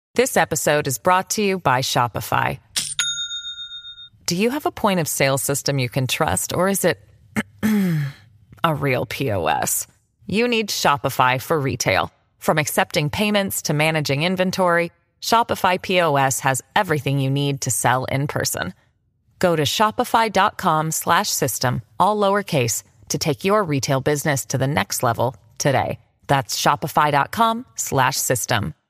This episode is brought to you by Shopify. Do you have a point of sale system you can trust, or is it a real POS? You need Shopify for retail. From accepting payments to managing inventory, Shopify POS has everything you need to sell in person. Go to shopify.com/system, all lowercase, to take your retail business to the next level today. That's shopify.com/system.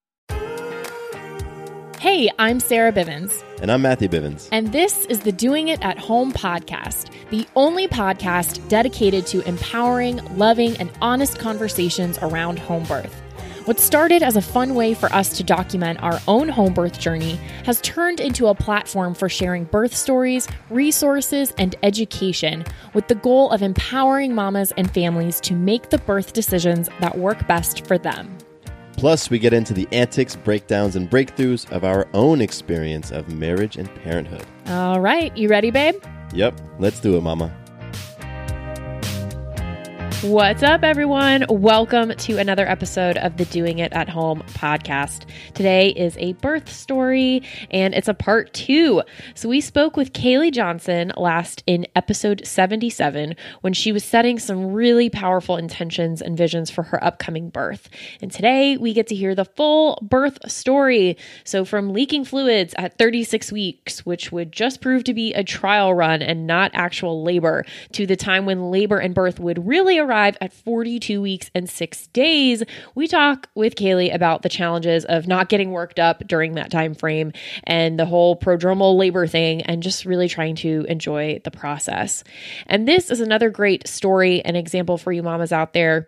Hey, I'm Sarah Bivens. And I'm Matthew Bivens. And this is the Doing It at Home podcast, the only podcast dedicated to empowering, loving, and honest conversations around home birth. What started as a fun way for us to document our own home birth journey has turned into a platform for sharing birth stories, resources, and education with the goal of empowering mamas and families to make the birth decisions that work best for them. Plus, we get into the antics, breakdowns, and breakthroughs of our own experience of marriage and parenthood. All right, you ready, babe? Yep, let's do it, mama. What's up, everyone? Welcome to another episode of the Doing It at Home podcast. Today is a birth story, and it's a part 2. So we spoke with Kaylee Johnson last in episode 77 when she was setting some really powerful intentions and visions for her upcoming birth. And today we get to hear the full birth story. So from leaking fluids at 36 weeks, which would just prove to be a trial run and not actual labor, to the time when labor and birth would really arrive at 42 weeks and 6 days, we talk with Kaylee about the challenges of not getting worked up during that time frame and the whole prodromal labor thing, and just really trying to enjoy the process. And this is another great story and example for you mamas out there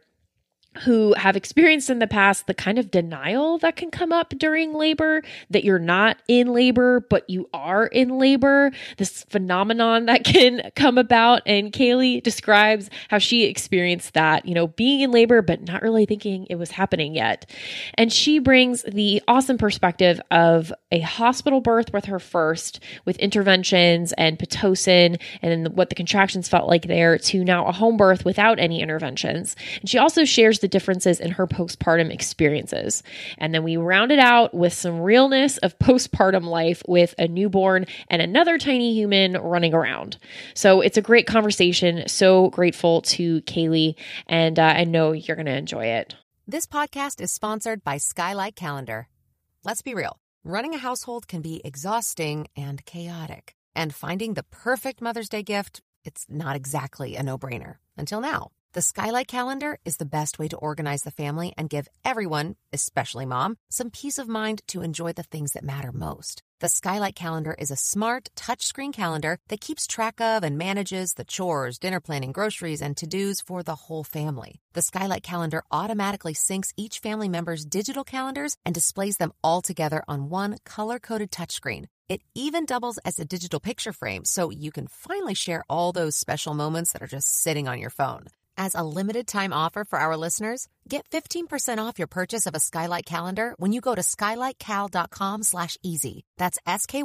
who have experienced in the past the kind of denial that can come up during labor, that you're not in labor, but you are in labor, this phenomenon that can come about. And Kaylee describes how she experienced that, being in labor, but not really thinking it was happening yet. And she brings the awesome perspective of a hospital birth with her first, with interventions and Pitocin and what the contractions felt like there, to now a home birth without any interventions. And she also shares the differences in her postpartum experiences. And then we round it out with some realness of postpartum life with a newborn and another tiny human running around. So it's a great conversation. So grateful to Kaylee, and I know you're going to enjoy it. This podcast is sponsored by Skylight Calendar. Let's be real. Running a household can be exhausting and chaotic. And finding the perfect Mother's Day gift, it's not exactly a no-brainer. Until now. The Skylight Calendar is the best way to organize the family and give everyone, especially mom, some peace of mind to enjoy the things that matter most. The Skylight Calendar is a smart, touchscreen calendar that keeps track of and manages the chores, dinner planning, groceries, and to-dos for the whole family. The Skylight Calendar automatically syncs each family member's digital calendars and displays them all together on one color-coded touchscreen. It even doubles as a digital picture frame, so you can finally share all those special moments that are just sitting on your phone. As a limited-time offer for our listeners, get 15% off your purchase of a Skylight Calendar when you go to skylightcal.com/easy. That's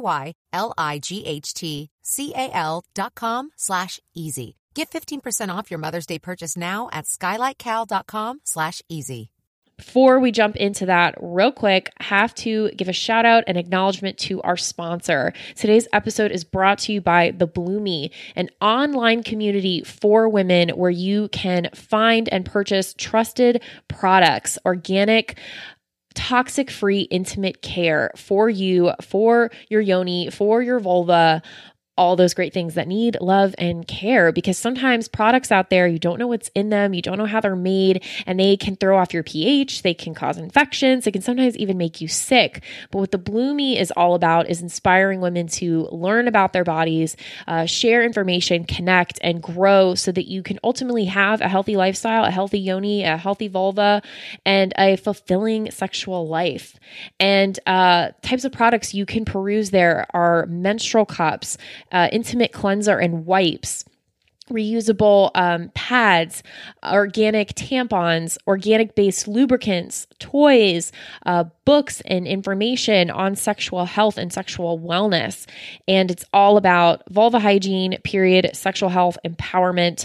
SKYLIGHTCAL.com/easy. Get 15% off your Mother's Day purchase now at skylightcal.com/easy. Before we jump into that, real quick, have to give a shout out and acknowledgement to our sponsor. Today's episode is brought to you by The Bloomie, an online community for women where you can find and purchase trusted products, organic, toxic-free intimate care for you, for your yoni, for your vulva, all those great things that need love and care, because sometimes products out there, you don't know what's in them, you don't know how they're made, and they can throw off your pH, they can cause infections, they can sometimes even make you sick. But what the Bloomie is all about is inspiring women to learn about their bodies, share information, connect, and grow so that you can ultimately have a healthy lifestyle, a healthy yoni, a healthy vulva, and a fulfilling sexual life. And types of products you can peruse there are menstrual cups, intimate cleanser and wipes, reusable pads, organic tampons, organic-based lubricants, toys, books and information on sexual health and sexual wellness. And it's all about vulva hygiene, period, sexual health, empowerment,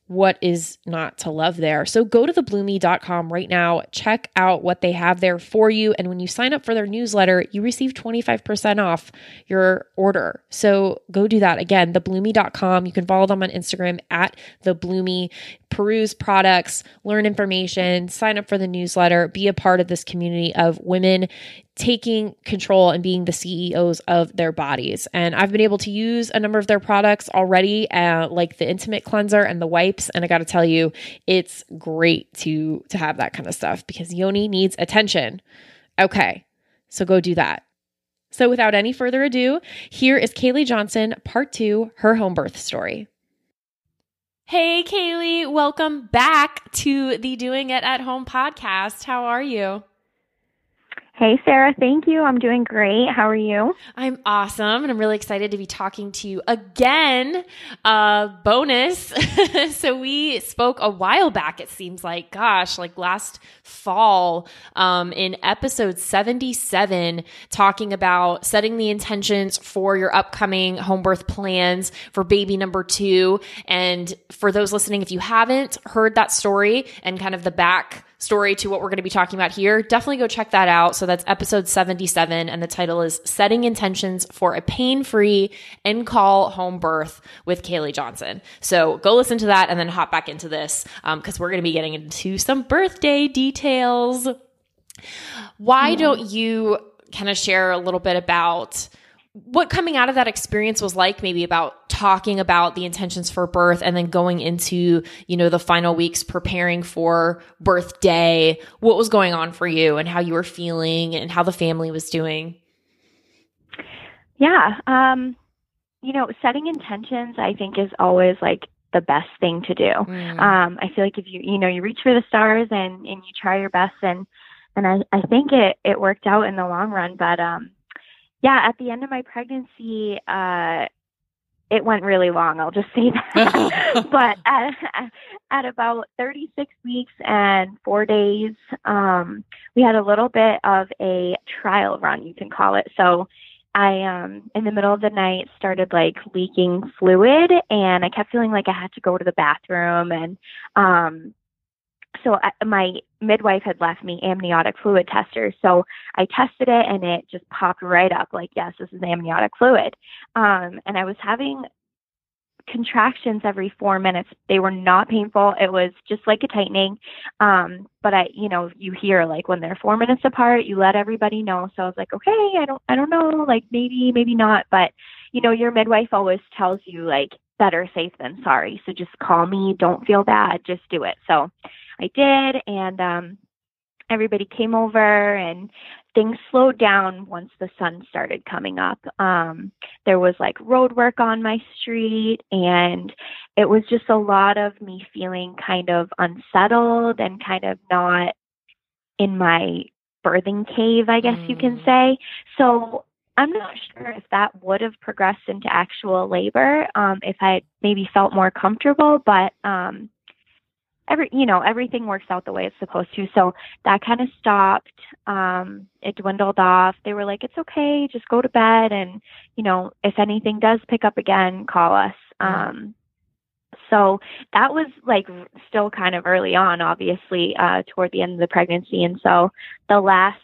what is not to love there. So go to thebloomy.com right now, check out what they have there for you. And when you sign up for their newsletter, you receive 25% off your order. So go do that. Again, thebloomy.com. You can follow them on Instagram at thebloomy, peruse products, learn information, sign up for the newsletter, be a part of this community of women taking control and being the CEOs of their bodies. And I've been able to use a number of their products already, like the Intimate Cleanser and the wipes. And I got to tell you, it's great to have that kind of stuff because Yoni needs attention. Okay, so go do that. So without any further ado, here is Kaylee Johnson, part 2, her home birth story. Hey, Kaylee, welcome back to the Doing It at Home podcast. How are you? Hey, Sarah. Thank you. I'm doing great. How are you? I'm awesome. And I'm really excited to be talking to you again. Bonus. So we spoke a while back, it seems like, like last fall, in episode 77, talking about setting the intentions for your upcoming home birth plans for baby number 2. And for those listening, if you haven't heard that story and kind of the back story to what we're going to be talking about here, definitely go check that out. So that's episode 77, and the title is Setting Intentions for a Pain-Free In-Call Home Birth with Kaylee Johnson. So go listen to that and then hop back into this because we're going to be getting into some birthday details. Why don't you kind of share a little bit about what coming out of that experience was like, maybe about talking about the intentions for birth and then going into, the final weeks preparing for birthday, what was going on for you and how you were feeling and how the family was doing? Yeah. Setting intentions, I think, is always like the best thing to do. I feel like if you reach for the stars and you try your best and I think it worked out in the long run, but, yeah, at the end of my pregnancy, it went really long. I'll just say that. But at about 36 weeks and 4 days, we had a little bit of a trial run, you can call it. So I, in the middle of the night, started like leaking fluid, and I kept feeling like I had to go to the bathroom. And so my midwife had left me amniotic fluid testers. So I tested it and it just popped right up like, yes, this is amniotic fluid. And I was having contractions every 4 minutes. They were not painful. It was just like a tightening. But you hear like when they're 4 minutes apart, you let everybody know. So I was like, okay, I don't know, like maybe not. But, your midwife always tells you like better safe than sorry. So just call me. Don't feel bad. Just do it. So I did, and everybody came over, and things slowed down once the sun started coming up. There was like road work on my street, and it was just a lot of me feeling kind of unsettled and kind of not in my birthing cave, I guess you can say. So I'm not sure if that would have progressed into actual labor if I maybe felt more comfortable, but everything works out the way it's supposed to. So that kind of stopped. It dwindled off. They were like, it's okay, just go to bed. And, if anything does pick up again, call us. So that was like still kind of early on, obviously, toward the end of the pregnancy. And so the last,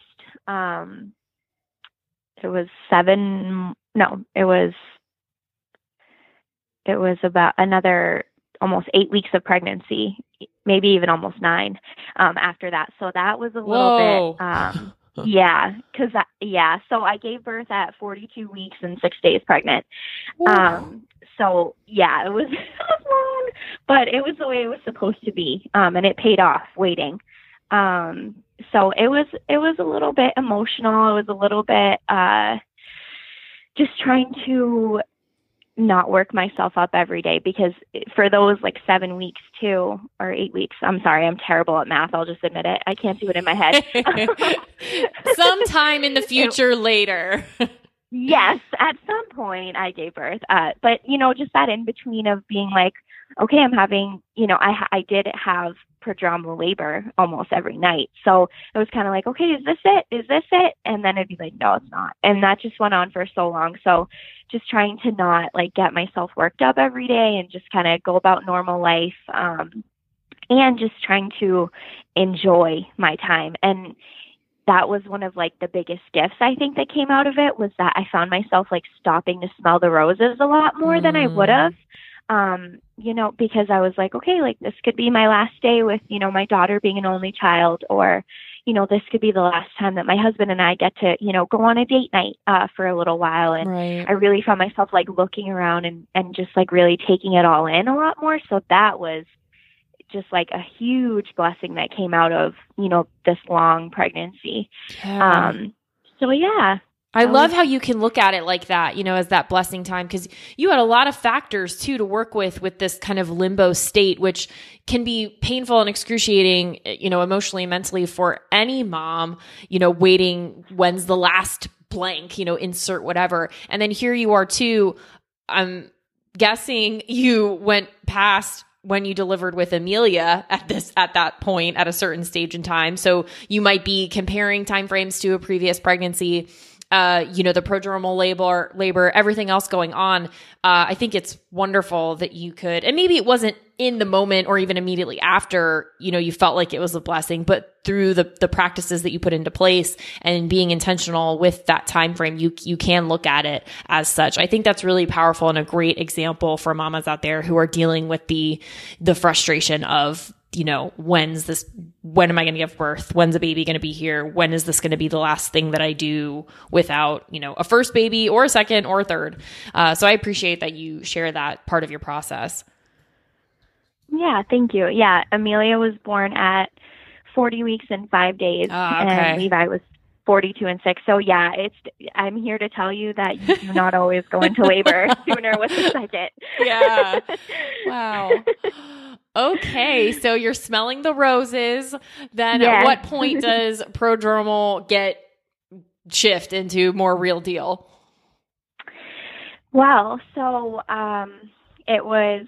it was about another almost 8 weeks of pregnancy, maybe even almost 9 after that. So that was a little bit, So I gave birth at 42 weeks and 6 days pregnant. So yeah, it was long, but it was the way it was supposed to be. And it paid off waiting. So it was a little bit emotional. It was a little bit, just trying to not work myself up every day, because for those like 7 weeks too, or 8 weeks, I'm sorry, I'm terrible at math. I'll just admit it. I can't do it in my head. Sometime in the future later. Yes, at some point I gave birth. But just that in between of being like, okay, I'm having, I did have prodromal labor almost every night. So it was kind of like, okay, is this it? Is this it? And then it'd be like, no, it's not. And that just went on for so long. So just trying to not like get myself worked up every day and just kind of go about normal life. And just trying to enjoy my time. And that was one of like the biggest gifts I think that came out of it, was that I found myself like stopping to smell the roses a lot more than I would have. Because I was like, okay, like this could be my last day with, my daughter being an only child, or, this could be the last time that my husband and I get to, go on a date night for a little while. And Right. I really found myself like looking around and just like really taking it all in a lot more. So that was just like a huge blessing that came out of, this long pregnancy. Yeah. So yeah. I love how you can look at it like that, as that blessing time, because you had a lot of factors too to work with this kind of limbo state, which can be painful and excruciating, emotionally and mentally for any mom, waiting, when's the last blank, insert whatever. And then here you are too. I'm guessing you went past when you delivered with Amelia at that point at a certain stage in time. So you might be comparing timeframes to a previous pregnancy, the prodromal labor, everything else going on. I think it's wonderful that you could, and maybe it wasn't in the moment or even immediately after, you felt like it was a blessing, but through the practices that you put into place and being intentional with that time frame, you can look at it as such. I think that's really powerful and a great example for mamas out there who are dealing with the frustration of, when am I going to give birth? When's the baby going to be here? When is this going to be the last thing that I do without, a first baby or a second or a third? So I appreciate that you share that part of your process. Yeah, thank you. Yeah, Amelia was born at 40 weeks and 5 days, and Levi was 42 and 6. So yeah, I'm here to tell you that you do not always go into labor sooner with the second. Yeah. Wow. Okay, so you're smelling the roses. Then At what point does prodromal shift into more real deal? Well, so it was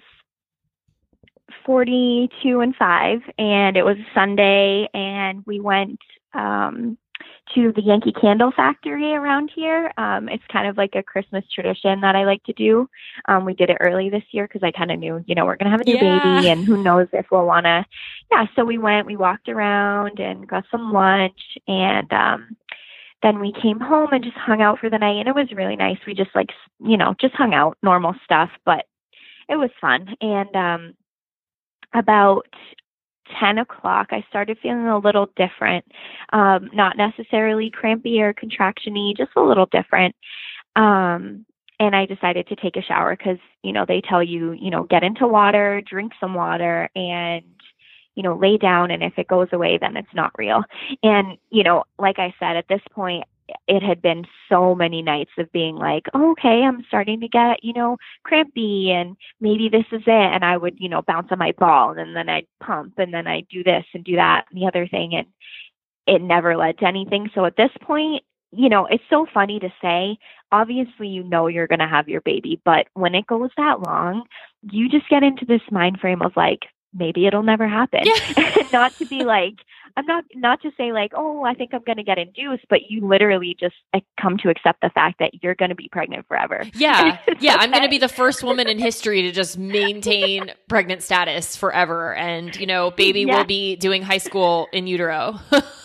42 and 5, and it was a Sunday, and we went to the Yankee Candle Factory around here. It's kind of like a Christmas tradition that I like to do. We did it early this year because I kind of knew, we're going to have a new baby, and who knows if we'll want to. Yeah, so we walked around and got some lunch, and then we came home and just hung out for the night, and it was really nice. We just just hung out, normal stuff, but it was fun. And about 10 o'clock, I started feeling a little different, not necessarily crampy or contraction-y, just a little different. And I decided to take a shower because, they tell you, get into water, drink some water, and, lay down. And if it goes away, then it's not real. And, like I said, at this point, it had been so many nights of being like, oh, okay, I'm starting to get, crampy, and maybe this is it. And I would, bounce on my ball, and then I'd pump, and then I'd do this and do that and the other thing. And it never led to anything. So at this point, it's so funny to say, obviously, you're going to have your baby, but when it goes that long, you just get into this mind frame of like, maybe it'll never happen. Yeah. Not to be like, not to say like, oh, I think I'm going to get induced, but you literally just come to accept the fact that you're going to be pregnant forever. Yeah. Yeah. I'm going to be the first woman in history to just maintain pregnant status forever. And, baby will be doing high school in utero.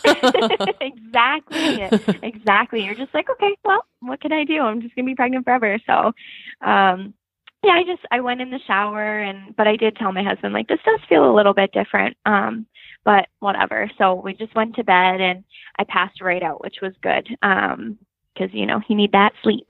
Exactly. You're just like, okay, well, what can I do? I'm just going to be pregnant forever. So, yeah, I went in the shower, but I did tell my husband, like, this does feel a little bit different, but whatever. So we just went to bed, and I passed right out, which was good, because, you need that sleep.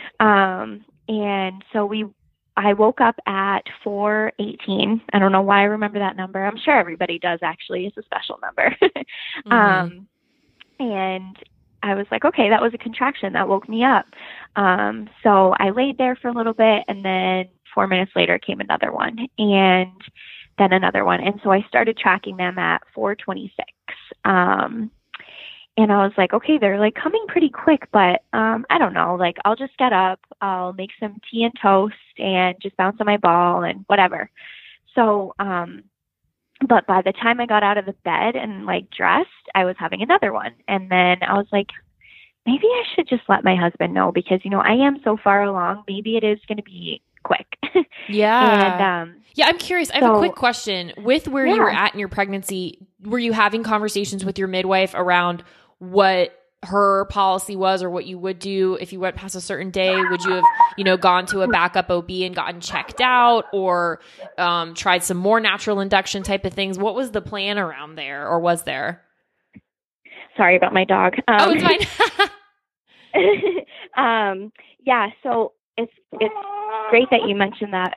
And so I woke up at 4:18. I don't know why I remember that number. I'm sure everybody does, actually. It's a special number. Mm-hmm. And I was like, okay, that was a contraction that woke me up. So I laid there for a little bit, and then 4 minutes later came another one, and then another one. And so I started tracking them at 4:26. And I was like, okay, they're like coming pretty quick, but I don't know, like I'll just get up, I'll make some tea and toast and just bounce on my ball and whatever. So, but by the time I got out of the bed and like dressed, I was having another one. And then I was like, maybe I should just let my husband know because, I am so far along. Maybe it is going to be quick. Yeah. And, yeah, I'm curious. I have a quick question. With where you were at in your pregnancy, were you having conversations with your midwife around what her policy was or what you would do if you went past a certain day? Would you have, gone to a backup OB and gotten checked out or tried some more natural induction type of things? What was the plan around there, or was there? Sorry about my dog. It's fine. Yeah, so it's great that you mentioned that.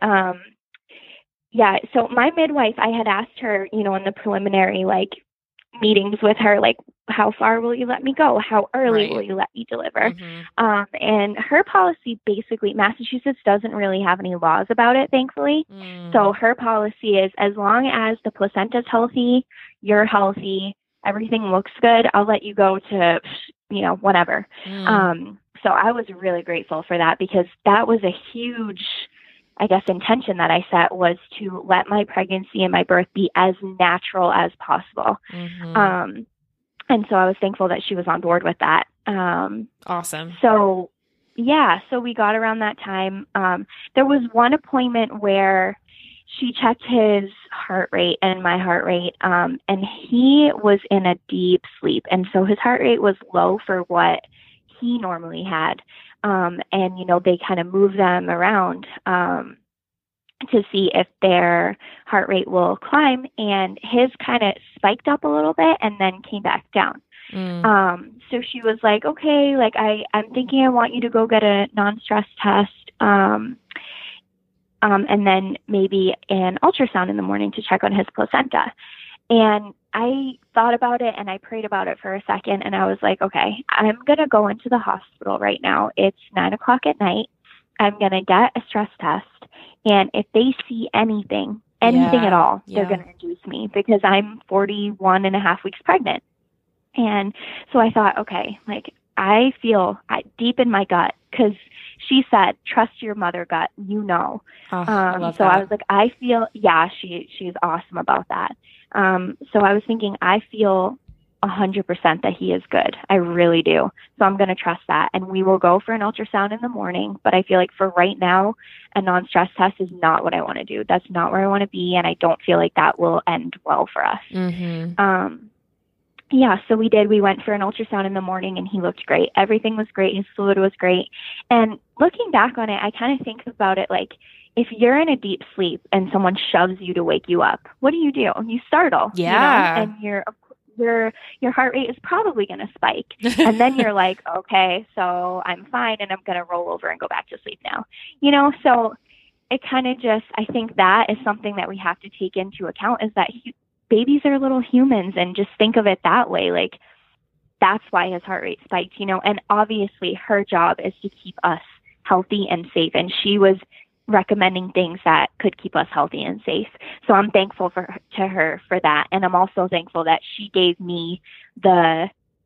Yeah, so my midwife, I had asked her, in the preliminary, meetings with her, how far will you let me go? How early will you let me deliver? Mm-hmm. And her policy, basically, Massachusetts doesn't really have any laws about it, thankfully. So her policy is as long as the placenta's healthy, you're healthy, everything looks good, I'll let you go to, whatever. So I was really grateful for that because that was a huge, intention that I set was to let my pregnancy and my birth be as natural as possible. Mm-hmm. And so I was thankful that she was on board with that. Awesome. So we got around that time. There was one appointment where she checked his heart rate and my heart rate, and he was in a deep sleep. And so his heart rate was low for what he normally had. And, they kind of move them around to see if their heart rate will climb. And his kind of spiked up a little bit and then came back down. So she was like, okay, I'm thinking I want you to go get a non-stress test. And then maybe an ultrasound in the morning to check on his placenta. And I thought about it and I prayed about it for a second and I was like, okay, I'm going to go into the hospital right now. It's 9:00 at night. I'm going to get a stress test. And if they see anything at all, they're going to induce me because I'm 41 and a half weeks pregnant. And so I thought, okay, I feel deep in my gut because she said, trust your mother gut, I love so that. I was like, I feel, she's awesome about that. So I was thinking, I feel 100% that he is good. I really do. So I'm going to trust that. And we will go for an ultrasound in the morning. But I feel like for right now, a non-stress test is not what I want to do. That's not where I want to be. And I don't feel like that will end well for us. Mm-hmm. So we did. We went for an ultrasound in the morning and he looked great. Everything was great. His fluid was great. And looking back on it, I kind of think about it like if you're in a deep sleep and someone shoves you to wake you up, what do? You startle. Yeah. And your heart rate is probably going to spike. And then you're like, okay, so I'm fine and I'm going to roll over and go back to sleep now. So it kind of just, I think that is something that we have to take into account is that babies are little humans and just think of it that way. Like that's why his heart rate spiked, and obviously her job is to keep us healthy and safe. And she was recommending things that could keep us healthy and safe. So I'm thankful to her for that. And I'm also thankful that she gave me the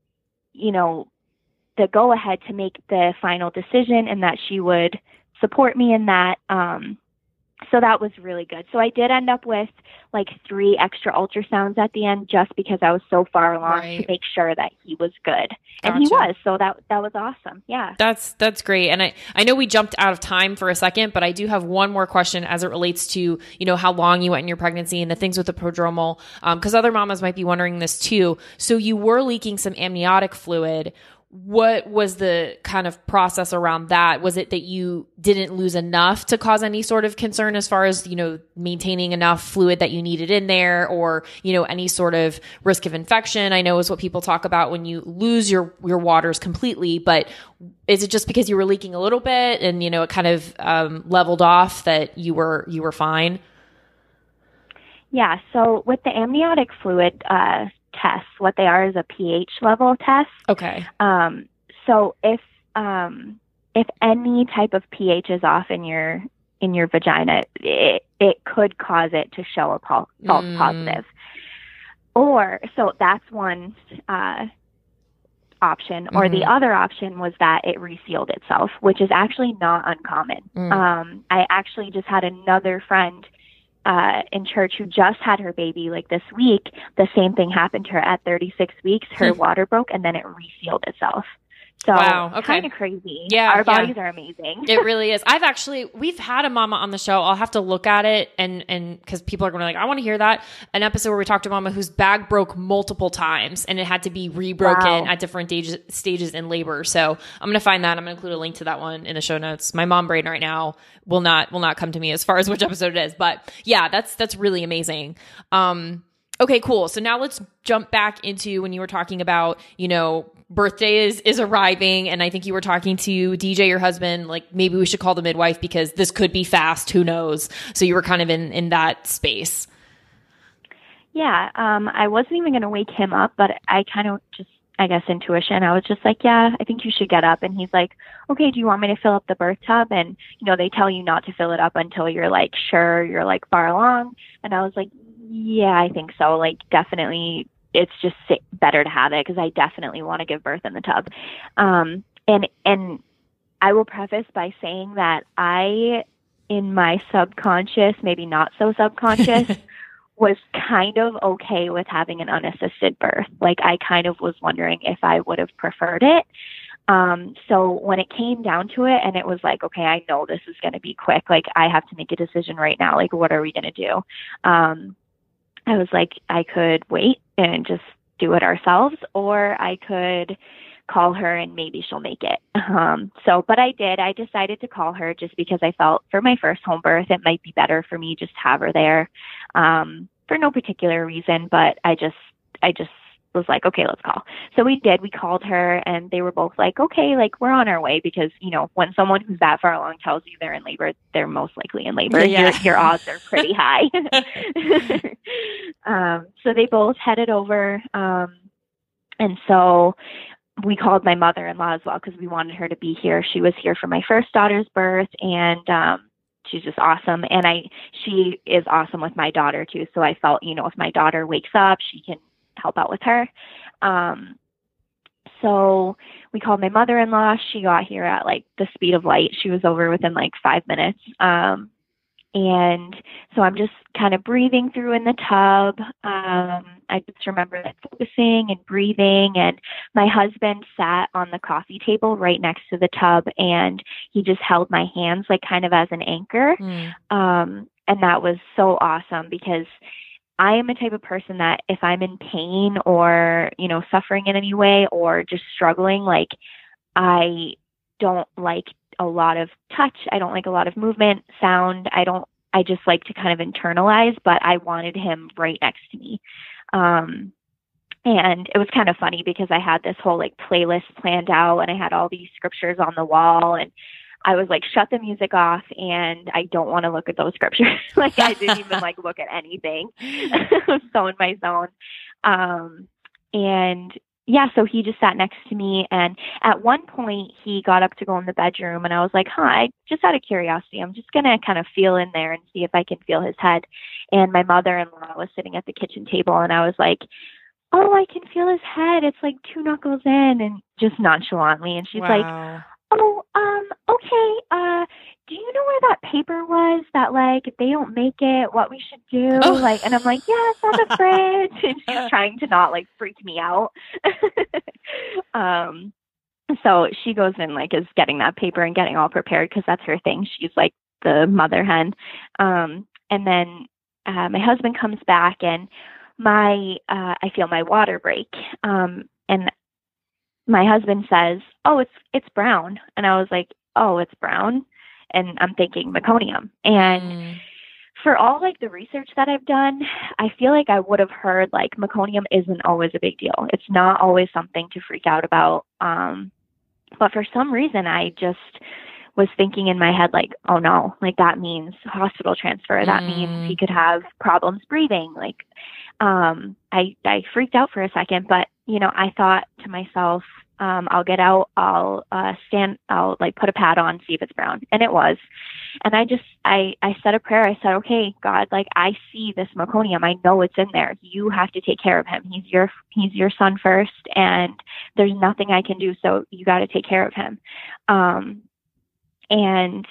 go ahead to make the final decision and that she would support me in that. So that was really good. So I did end up with 3 extra ultrasounds at the end just because I was so far along to make sure that he was good. And he was. So that was awesome. Yeah. That's great. And I know we jumped out of time for a second, but I do have one more question as it relates to, how long you went in your pregnancy and the things with the prodromal, because other mamas might be wondering this too. So you were leaking some amniotic fluid. What was the kind of process around that? Was it that you didn't lose enough to cause any sort of concern as far as, maintaining enough fluid that you needed in there or, any sort of risk of infection? I know is what people talk about when you lose your waters completely, but is it just because you were leaking a little bit and, it kind of leveled off that you were fine? Yeah. So with the amniotic fluid, tests, what they are is a pH level test. Okay. So if any type of pH is off in your vagina, it could cause it to show a false positive. Or so that's one option. Or the other option was that it resealed itself, which is actually not uncommon. I actually just had another friend in church who just had her baby this week. The same thing happened to her at 36 weeks. Her water broke and then it resealed itself. So wow, okay. Kind of crazy. Yeah, our bodies are amazing. It really is. We've had a mama on the show. I'll have to look at it and because people are going to like, I want to hear that. An episode where we talked to a mama whose bag broke multiple times and it had to be rebroken at different stages in labor. So I'm going to find that. I'm going to include a link to that one in the show notes. My mom brain right now will not come to me as far as which episode it is, but yeah, that's really amazing. Okay, cool. So now let's jump back into when you were talking about, birthday is arriving. And I think you were talking to DJ, your husband, like maybe we should call the midwife because this could be fast. Who knows? So you were kind of in that space. Yeah. I wasn't even going to wake him up, but I kind of just, I guess, intuition. I was just like, yeah, I think you should get up. And he's like, okay, do you want me to fill up the birth tub? And, they tell you not to fill it up until you're like, sure, you're like far along. And I was like, yeah, I think so. Like, definitely, it's just better to have it because I definitely want to give birth in the tub. And I will preface by saying that I, in my subconscious, maybe not so subconscious, was kind of okay with having an unassisted birth. Like, I kind of was wondering if I would have preferred it. So when it came down to it and it was like, okay, I know this is going to be quick. Like, I have to make a decision right now. Like, what are we going to do? I was like, I could wait and just do it ourselves, or I could call her and maybe she'll make it. But I did. I decided to call her just because I felt for my first home birth, it might be better for me just to have her there, for no particular reason, but I just was like, okay, let's call. So we did. We called her and they were both like, okay, like we're on our way because, when someone who's that far along tells you they're in labor, they're most likely in labor. Yeah. Your odds are pretty high. So they both headed over. And so we called my mother-in-law as well because we wanted her to be here. She was here for my first daughter's birth and, she's just awesome. And she is awesome with my daughter too. So I felt, if my daughter wakes up, she can help out with her. So we called my mother-in-law. She got here at like the speed of light. She was over within like 5 minutes. And so I'm just kind of breathing through in the tub. I just remember like focusing and breathing, and my husband sat on the coffee table right next to the tub and he just held my hands like kind of as an anchor. And that was so awesome because I am a type of person that if I'm in pain or, suffering in any way or just struggling, like I don't like a lot of touch. I don't like a lot of movement, sound. I just like to kind of internalize, but I wanted him right next to me. And it was kind of funny because I had this whole like playlist planned out and I had all these scriptures on the wall and I was like, shut the music off and I don't want to look at those scriptures. Like I didn't even like look at anything. I was so in my zone. And yeah, so he just sat next to me. And at one point he got up to go in the bedroom and I was like, I just out of curiosity, I'm just going to kind of feel in there and see if I can feel his head. And my mother-in-law was sitting at the kitchen table and I was like, oh, I can feel his head. It's like 2 knuckles in, and just nonchalantly. And she's like, oh, okay. Do you know where that paper was that like, if they don't make it, what we should do? Oh. Like, and I'm like, yes, on the fridge. And she's trying to not like freak me out. So she goes in like is getting that paper and getting all prepared because that's her thing. She's like the mother hen. And then my husband comes back and I feel my water break. And my husband says, oh, it's brown. And I was like, oh, it's brown. And I'm thinking meconium. And for all like the research that I've done, I feel like I would have heard like meconium isn't always a big deal. It's not always something to freak out about. But for some reason, I just was thinking in my head, like, oh no, like that means hospital transfer. That means he could have problems breathing. Like, I freaked out for a second, but I thought to myself, I'll get out, I'll like put a pad on, see if it's brown. And it was. And I said a prayer. I said, okay, God, like I see this meconium. I know it's in there. You have to take care of him. He's your son first, and there's nothing I can do. So you got to take care of him. And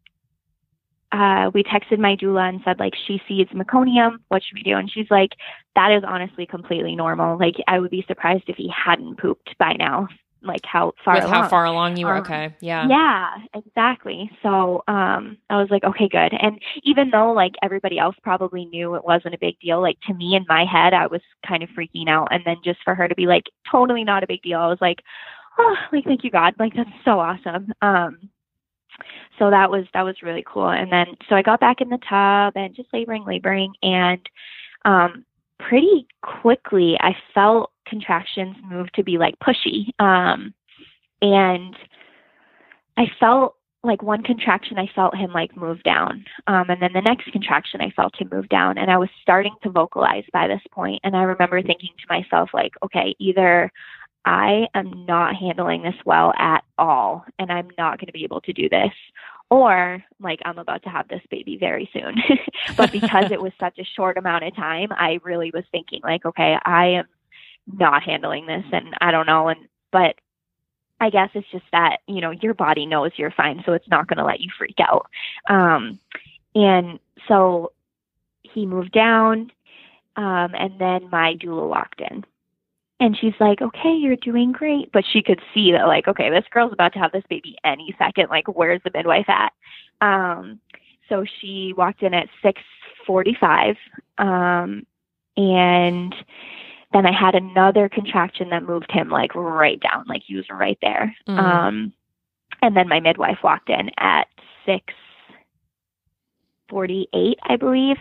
we texted my doula and said, like, she sees meconium. What should we do? And she's like, that is honestly completely normal. Like, I would be surprised if he hadn't pooped by now. like how far With along. how far along you were. Okay. Yeah. Yeah, exactly. So I was like, okay, good. And even though like everybody else probably knew it wasn't a big deal, like to me in my head, I was kind of freaking out. And then just for her to be like, totally not a big deal, I was like, oh, like, thank you, God. Like, that's so awesome. So that was really cool. And then, so I got back in the tub and just laboring. And pretty quickly, I felt contractions move to be like pushy. And I felt like one contraction, I felt him like move down. And then the next contraction, I felt him move down. And I was starting to vocalize by this point. And I remember thinking to myself, like, okay, either I am not handling this well at all, and I'm not going to be able to do this, or like I'm about to have this baby very soon. But because it was such a short amount of time, I really was thinking like, okay, I am not handling this, and I don't know. But I guess it's just that, you know, your body knows you're fine, so it's not going to let you freak out. And so he moved down, and then my doula walked in. And she's like, okay, you're doing great. But she could see that, like, okay, this girl's about to have this baby any second. Like, where's the midwife at? So she walked in at 6:45. And then I had another contraction that moved him, like, right down. Like, he was right there. And then my midwife walked in at 6:48, I believe.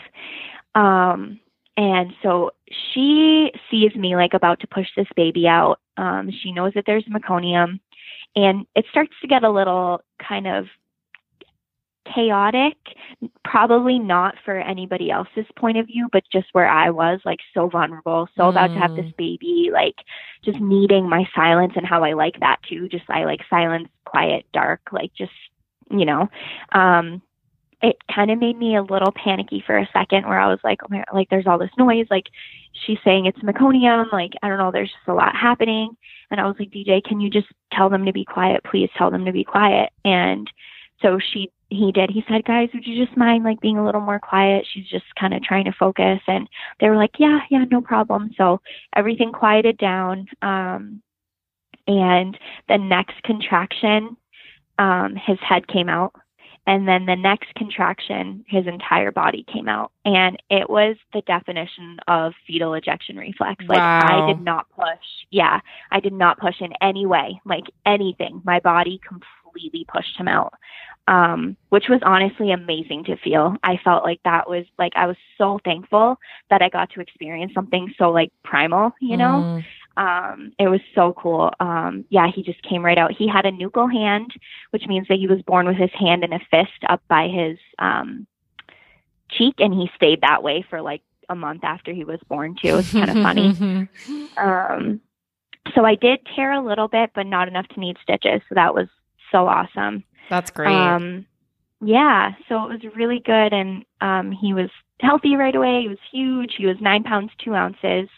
And so she sees me like about to push this baby out. She knows that there's meconium, and it starts to get a little kind of chaotic, probably not for anybody else's point of view, but just where I was, like, so vulnerable, so about to have this baby, like just needing my silence, and how I like that too. Just, I like silence, quiet, dark, like just, you know, it kind of made me a little panicky for a second, where I was like, oh my, like, there's all this noise. Like, she's saying it's meconium. Like, I don't know, there's just a lot happening. And I was like, DJ, can you just tell them to be quiet? Please tell them to be quiet. And so he did. He said, guys, would you just mind like being a little more quiet? She's just kind of trying to focus. And they were like, yeah, no problem. So everything quieted down. And the next contraction, his head came out. And then the next contraction, his entire body came out. And it was the definition of fetal ejection reflex. Like, wow. I did not push. Yeah, I did not push in any way, like anything. My body completely pushed him out, which was honestly amazing to feel. I felt like that was like, I was so thankful that I got to experience something so like primal, you know? It was so cool. Yeah, he just came right out. He had a nuchal hand, which means that he was born with his hand in a fist up by his cheek, and he stayed that way for like a month after he was born too. It was kind of funny. So I did tear a little bit, but not enough to need stitches. So that was so awesome. That's great. Yeah, so it was really good. And he was healthy right away. He was huge. He was 9 pounds, 2 ounces.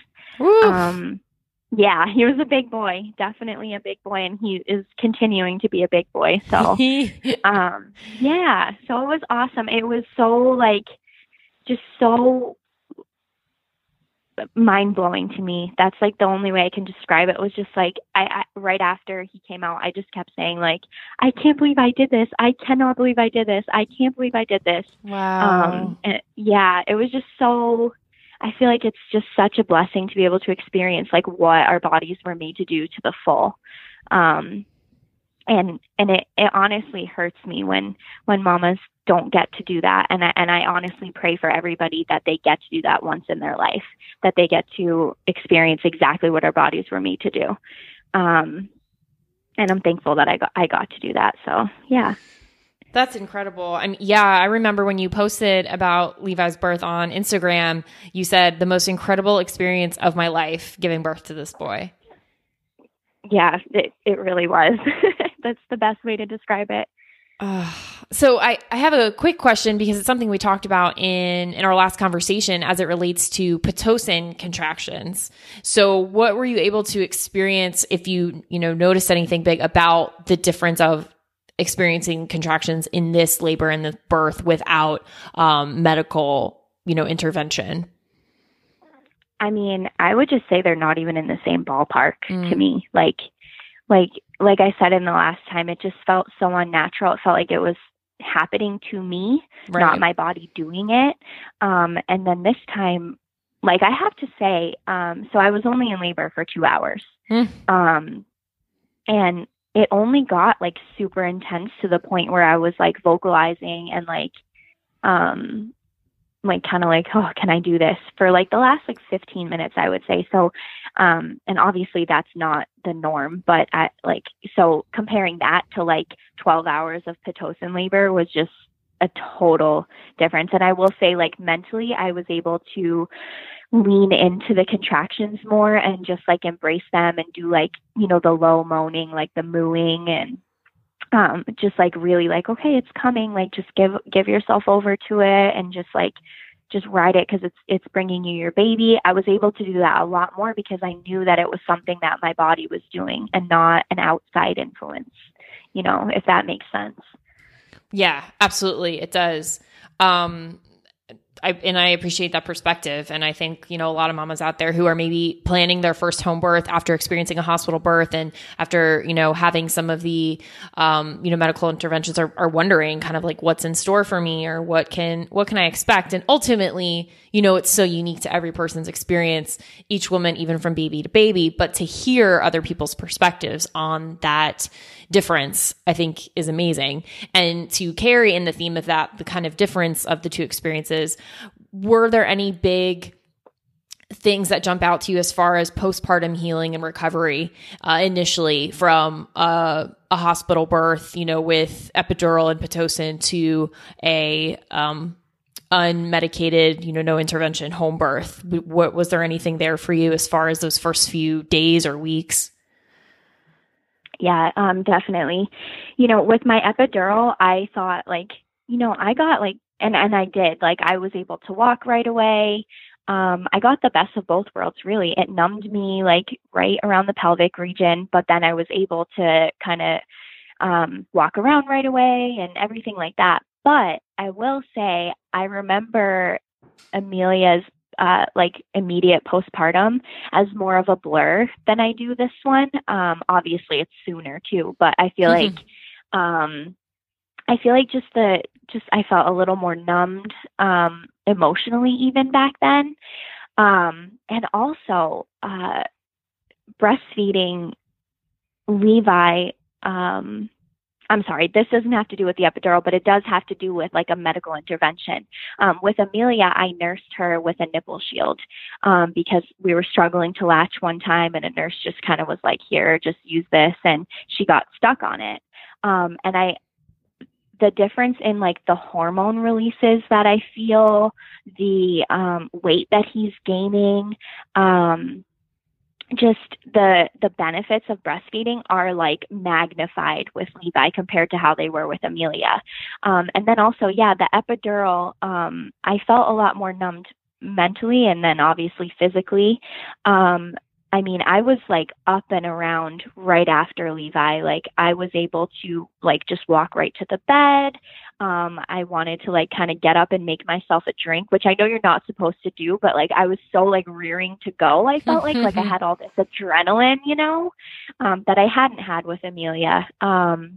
Yeah, he was a big boy, definitely a big boy, and he is continuing to be a big boy. So, yeah, so it was awesome. It was so like, just so mind blowing to me. That's like the only way I can describe it. It was just like, I right after he came out, I just kept saying like, I can't believe I did this. I cannot believe I did this. I can't believe I did this. Wow. Yeah, it was just so, I feel like it's just such a blessing to be able to experience like what our bodies were made to do to the full. And it honestly hurts me when mamas don't get to do that. And I honestly pray for everybody that they get to do that once in their life, that they get to experience exactly what our bodies were made to do. And I'm thankful that I got to do that. So yeah. That's incredible. I mean, yeah, I remember when you posted about Levi's birth on Instagram, you said the most incredible experience of my life giving birth to this boy. Yeah, it really was. That's the best way to describe it. So I have a quick question, because it's something we talked about in our last conversation as it relates to Pitocin contractions. So what were you able to experience, if you noticed anything big about the difference of experiencing contractions in this labor and the birth without medical, intervention? I mean, I would just say they're not even in the same ballpark to me. Like like I said in the last time, it just felt so unnatural. It felt like it was happening to me, Right. not my body doing it. And then this time, like I have to say, so I was only in labor for 2 hours. And it only got like super intense to the point where I was like vocalizing and like kind of like, oh, can I do this for like the last like 15 minutes, I would say. So, and obviously that's not the norm, but so comparing that to like 12 hours of Pitocin labor was just a total difference. And I will say, like, mentally, I was able to lean into the contractions more and just like embrace them and do like, the low moaning, like the mooing, and just like really like, okay, it's coming, like just give yourself over to it and just ride it because it's bringing you your baby. I was able to do that a lot more because I knew that it was something that my body was doing and not an outside influence, if that makes sense. Yeah, absolutely. It does. I appreciate that perspective. And I think, a lot of mamas out there who are maybe planning their first home birth after experiencing a hospital birth and after, having some of the, medical interventions are wondering kind of like what's in store for me or what can I expect? And ultimately, it's so unique to every person's experience, each woman, even from baby to baby, but to hear other people's perspectives on that difference, I think is amazing. And to carry in the theme of that, the kind of difference of the two experiences, were there any big things that jump out to you as far as postpartum healing and recovery initially from a hospital birth, with epidural and Pitocin to a unmedicated, no intervention home birth? What was there anything there for you as far as those first few days or weeks? Yeah, definitely. With my epidural, I thought like, I got like, and I did, like, I was able to walk right away. I got the best of both worlds, really. It numbed me like right around the pelvic region, but then I was able to kind of walk around right away and everything like that. But I will say, I remember Amelia's immediate postpartum as more of a blur than I do this one. Obviously it's sooner too, but I feel like, I felt a little more numbed, emotionally even back then. And also, breastfeeding Levi, I'm sorry, this doesn't have to do with the epidural, but it does have to do with like a medical intervention. With Amelia, I nursed her with a nipple shield because we were struggling to latch one time and a nurse just kind of was like, here, just use this. And she got stuck on it. And the difference in like the hormone releases that I feel, the weight that he's gaining, just the benefits of breastfeeding are like magnified with Levi compared to how they were with Amelia. And then also, the epidural, I felt a lot more numbed mentally and then obviously physically. I mean, I was like up and around right after Levi. Like I was able to like just walk right to the bed. I wanted to like kind of get up and make myself a drink, which I know you're not supposed to do, but like I was so like rearing to go. I felt like I had all this adrenaline, that I hadn't had with Amelia. And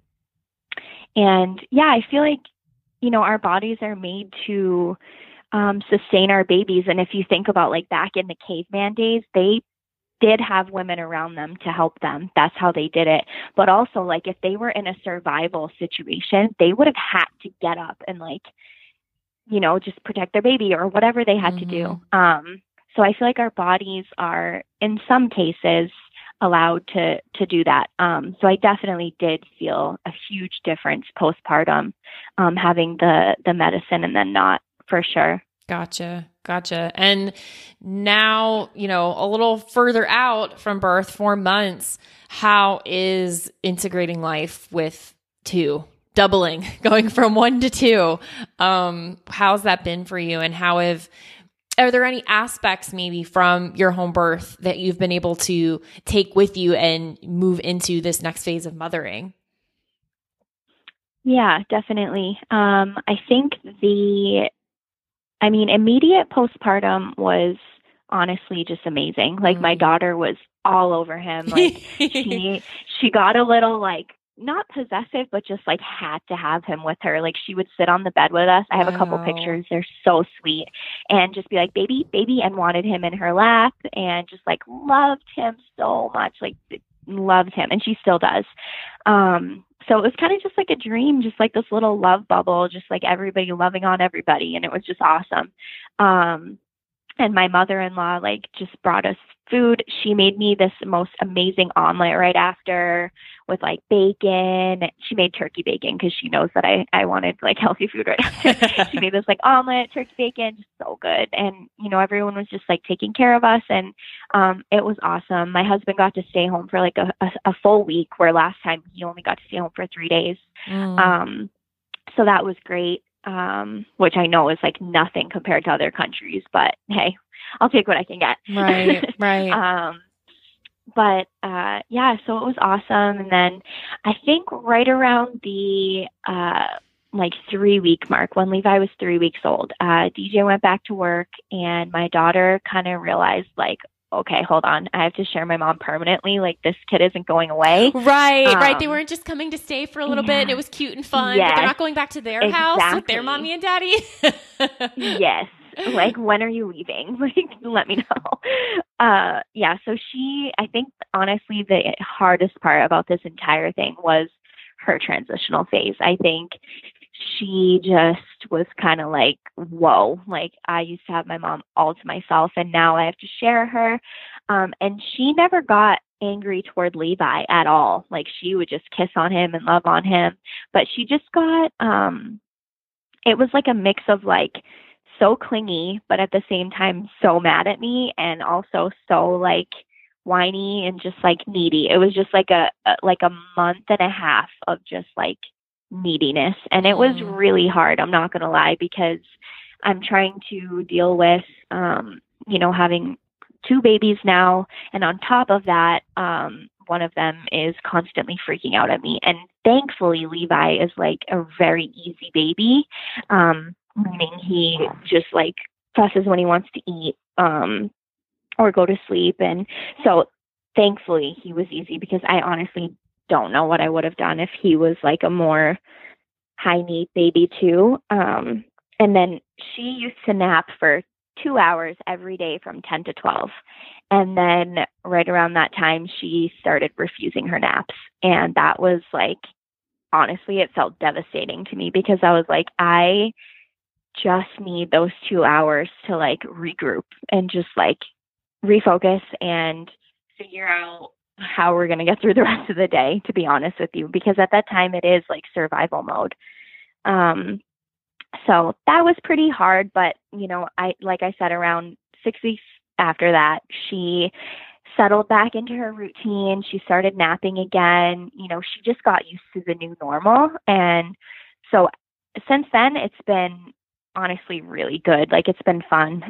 I feel like, our bodies are made to sustain our babies. And if you think about like back in the caveman days, they did have women around them to help them. That's how they did it. But also, like, if they were in a survival situation, they would have had to get up and like, just protect their baby or whatever they had to do. So I feel like our bodies are, in some cases, allowed to do that. So I definitely did feel a huge difference postpartum, having the medicine and then not, for sure. Gotcha. And now, a little further out from birth, 4 months, how is integrating life with 2, doubling, going from 1 to 2? How's that been for you? And are there any aspects maybe from your home birth that you've been able to take with you and move into this next phase of mothering? Yeah, definitely. I think immediate postpartum was honestly just amazing. Like my daughter was all over him. Like she got a little like, not possessive, but just like had to have him with her. Like she would sit on the bed with us. I have a couple pictures. They're so sweet. And just be like, baby, baby, and wanted him in her lap and just like loved him so much. Like loved him. And she still does. So it was kind of just like a dream, just like this little love bubble, just like everybody loving on everybody. And it was just awesome. And my mother-in-law like just brought us food. She made me this most amazing omelet right after with like bacon. She made turkey bacon because she knows that I wanted like healthy food right after. She made this like omelet, turkey bacon, just so good. And, you know, everyone was just like taking care of us. And it was awesome. My husband got to stay home for like a full week, where last time he only got to stay home for 3 days. So that was great. Which I know is like nothing compared to other countries, but hey, I'll take what I can get. Right, right. Yeah, so it was awesome. And then I think right around the like 3 week mark, when Levi was 3 weeks old, DJ went back to work, and my daughter kind of realized like, okay, hold on, I have to share my mom permanently. Like this kid isn't going away. Right, right. They weren't just coming to stay for a little bit and it was cute and fun, but they're not going back to their house with their mommy and daddy. Yes. Like, when are you leaving? Like, let me know. Yeah. So I think honestly, the hardest part about this entire thing was her transitional phase. I think she just was kind of like, whoa, like I used to have my mom all to myself and now I have to share her. And she never got angry toward Levi at all. Like she would just kiss on him and love on him, but she just got, it was like a mix of like so clingy, but at the same time, so mad at me, and also so like whiny and just like needy. It was just like a month and a half of just like neediness. And it was really hard. I'm not going to lie, because I'm trying to deal with, you know, having 2 babies now. And on top of that, one of them is constantly freaking out at me. And thankfully, Levi is like a very easy baby, meaning he just like fusses when he wants to eat, or go to sleep. And so thankfully he was easy, because I honestly don't know what I would have done if he was like a more high need baby too. And then she used to nap for 2 hours every day from 10 to 12. And then right around that time, she started refusing her naps. And that was like, honestly, it felt devastating to me, because I was like, I just need those 2 hours to like regroup and just like refocus and figure out how we're going to get through the rest of the day, to be honest with you, because at that time it is like survival mode. So that was pretty hard, but you know, like I said, around 6 weeks after that, she settled back into her routine. She started napping again. You know, she just got used to the new normal. And so since then, it's been honestly really good. Like it's been fun.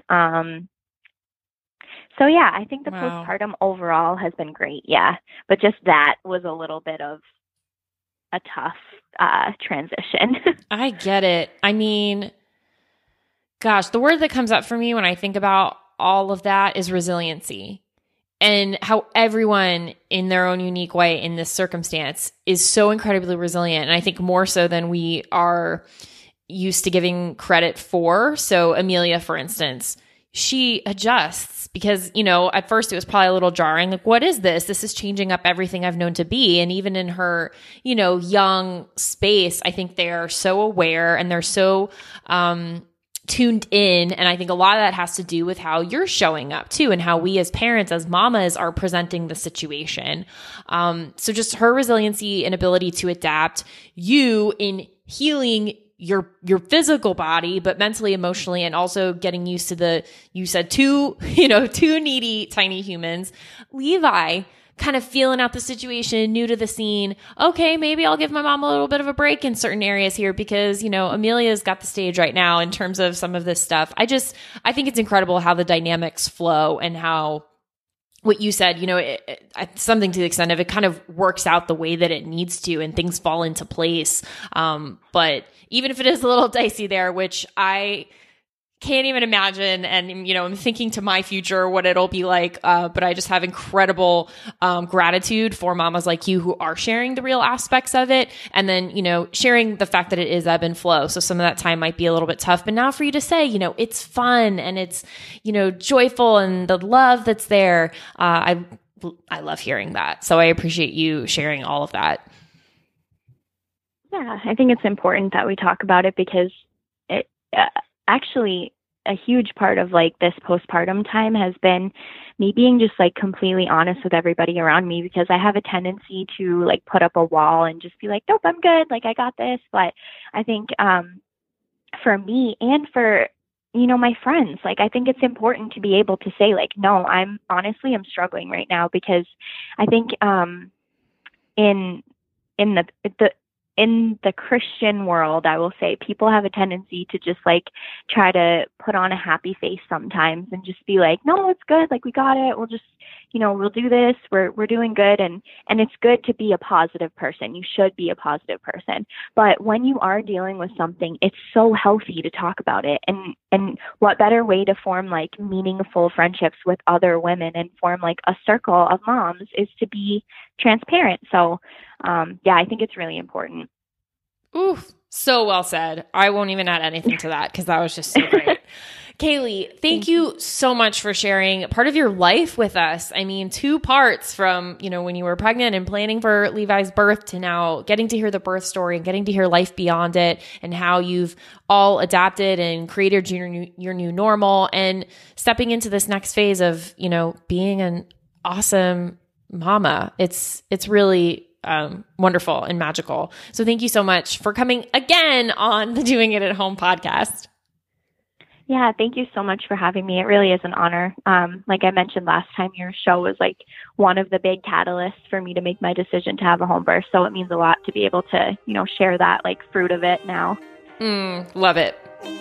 So yeah, I think the postpartum overall has been great. Yeah. But just that was a little bit of a tough transition. I get it. I mean, gosh, the word that comes up for me when I think about all of that is resiliency, and how everyone in their own unique way in this circumstance is so incredibly resilient. And I think more so than we are used to giving credit for. So Amelia, for instance, she adjusts because, you know, at first it was probably a little jarring. Like, what is this? This is changing up everything I've known to be. And even in her, you know, young space, I think they are so aware and they're so tuned in. And I think a lot of that has to do with how you're showing up too, and how we as parents, as mamas, are presenting the situation. So just her resiliency and ability to adapt, you in healing your physical body, but mentally, emotionally, and also getting used to you said two needy tiny humans. Levi kind of feeling out the situation, new to the scene. Okay, maybe I'll give my mom a little bit of a break in certain areas here, because, you know, Amelia's got the stage right now in terms of some of this stuff. I think it's incredible how the dynamics flow, and how what you said, you know, something to the extent of it kind of works out the way that it needs to, and things fall into place. But even if it is a little dicey there, which I can't even imagine. And, you know, I'm thinking to my future, what it'll be like. But I just have incredible gratitude for mamas like you who are sharing the real aspects of it. And then, you know, sharing the fact that it is ebb and flow. So some of that time might be a little bit tough, but now for you to say, you know, it's fun and it's, you know, joyful and the love that's there. I love hearing that. So I appreciate you sharing all of that. Yeah, I think it's important that we talk about it because it actually a huge part of like this postpartum time has been me being just like completely honest with everybody around me, because I have a tendency to like put up a wall and just be like, nope, I'm good. Like I got this. But I think for me and for, you know, my friends, like I think it's important to be able to say like, no, I'm struggling right now, because I think in the Christian world, I will say people have a tendency to just like try to put on a happy face sometimes and just be like, no, it's good. Like we got it. We'll just, you know, we'll do this. We're doing good. And it's good to be a positive person. You should be a positive person. But when you are dealing with something, it's so healthy to talk about it. And what better way to form like meaningful friendships with other women and form like a circle of moms is to be transparent. So, yeah, I think it's really important. Ooh, so well said. I won't even add anything to that because that was just so great. Kaylee, thank you so much for sharing part of your life with us. I mean, 2 parts from, you know, when you were pregnant and planning for Levi's birth to now getting to hear the birth story and getting to hear life beyond it and how you've all adapted and created your new normal and stepping into this next phase of, you know, being an awesome mama. It's really wonderful and magical. So thank you so much for coming again on the Doing It at Home podcast. Yeah, thank you so much for having me. It really is an honor. Like I mentioned last time, your show was like one of the big catalysts for me to make my decision to have a home birth. So it means a lot to be able to, you know, share that like fruit of it now. Love it.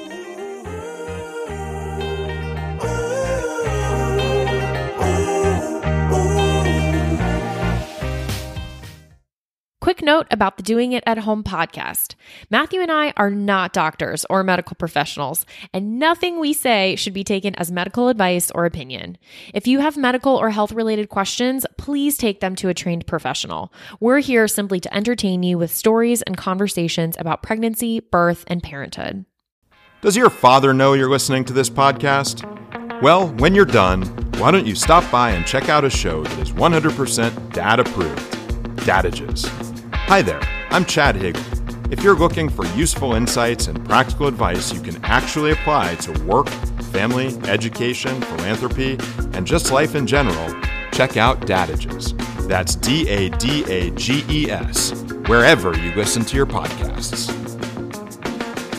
Quick note about the Doing It at Home podcast. Matthew and I are not doctors or medical professionals, and nothing we say should be taken as medical advice or opinion. If you have medical or health-related questions, please take them to a trained professional. We're here simply to entertain you with stories and conversations about pregnancy, birth, and parenthood. Does your father know you're listening to this podcast? Well, when you're done, why don't you stop by and check out a show that is 100% dad-approved, Dadages. Hi there, I'm Chad Higgle. If you're looking for useful insights and practical advice you can actually apply to work, family, education, philanthropy, and just life in general, check out Dadages. That's Dadages, wherever you listen to your podcasts.